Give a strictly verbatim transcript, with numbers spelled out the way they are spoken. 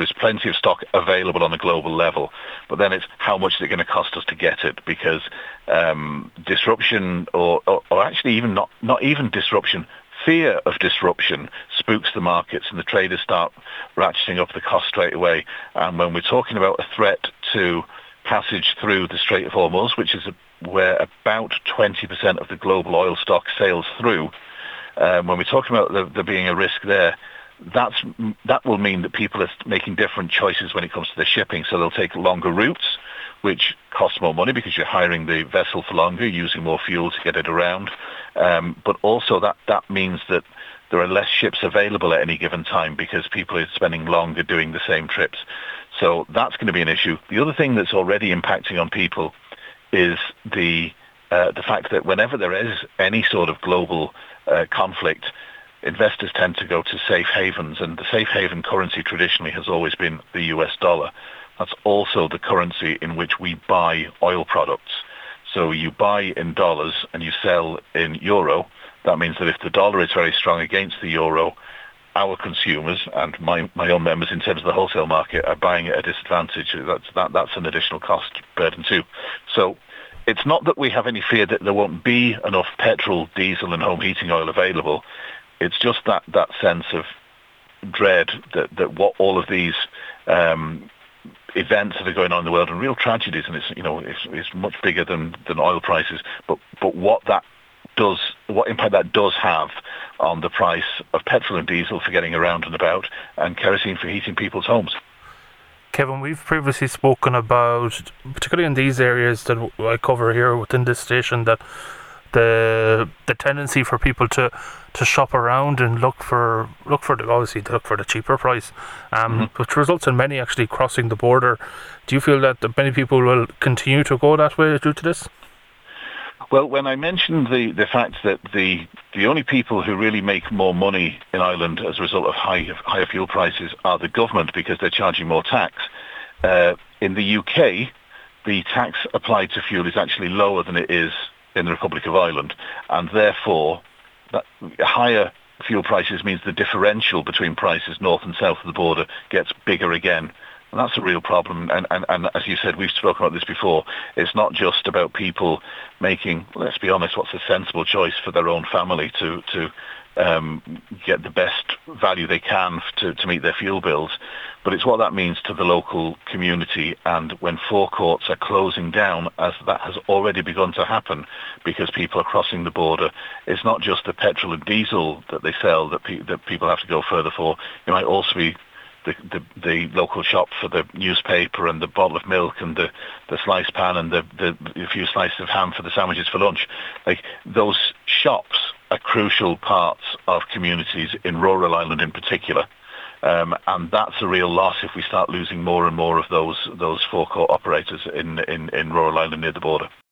is plenty of stock available on a global level, but then it's how much is it going to cost us to get it, because um, disruption or, or, or actually even not, not even disruption, fear of disruption spooks the markets, and the traders start ratcheting up the cost straight away. And when we're talking about a threat to passage through the Strait of Hormuz, which is a, where about twenty percent of the global oil stock sails through, um, when we're talking about there, there being a risk there, that's that will mean that people are making different choices when it comes to their shipping. So they'll take longer routes, which costs more money because you're hiring the vessel for longer, using more fuel to get it around. Um, but also that, that means that there are less ships available at any given time because people are spending longer doing the same trips. So that's going to be an issue. The other thing that's already impacting on people is the uh, the fact that whenever there is any sort of global uh, conflict, investors tend to go to safe havens, and the safe haven currency traditionally has always been the U S dollar. That's also the currency in which we buy oil products. So you buy in dollars and you sell in euro. That means that if the dollar is very strong against the euro, our consumers and my, my own members in terms of the wholesale market are buying at a disadvantage. That's, that, that's an additional cost burden too. So it's not that we have any fear that there won't be enough petrol, diesel and home heating oil available. It's just that, that sense of dread that, that what all of these um, events that are going on in the world and real tragedies, and it's, you know, it's, it's much bigger than, than oil prices, but, but what that does, what impact that does have on the price of petrol and diesel for getting around and about, and kerosene for heating people's homes. Kevin, we've previously spoken about, particularly in these areas that I cover here within this station, that the the tendency for people to, to shop around and look for look for the, obviously to look for the cheaper price, um, mm-hmm. which results in many actually crossing the border. Do you feel that many people will continue to go that way due to this? Well, when I mentioned the, the fact that the the only people who really make more money in Ireland as a result of high, higher fuel prices are the government, because they're charging more tax. Uh, in the U K, the tax applied to fuel is actually lower than it is in the Republic of Ireland, and therefore that higher fuel prices means the differential between prices north and south of the border gets bigger again. And that's a real problem. And, and, and as you said, we've spoken about this before, it's not just about people making, let's be honest, what's a sensible choice for their own family to, to um, get the best value they can to, to meet their fuel bills, but it's what that means to the local community. And when forecourts are closing down, as that has already begun to happen because people are crossing the border, it's not just the petrol and diesel that they sell that, pe- that people have to go further for. It might also be The, the the local shop for the newspaper and the bottle of milk and the, the slice pan and the, the, the few slices of ham for the sandwiches for lunch. Like, those shops are crucial parts of communities in rural Ireland in particular. Um, and that's a real loss if we start losing more and more of those those forecourt operators in, in, in rural Ireland near the border.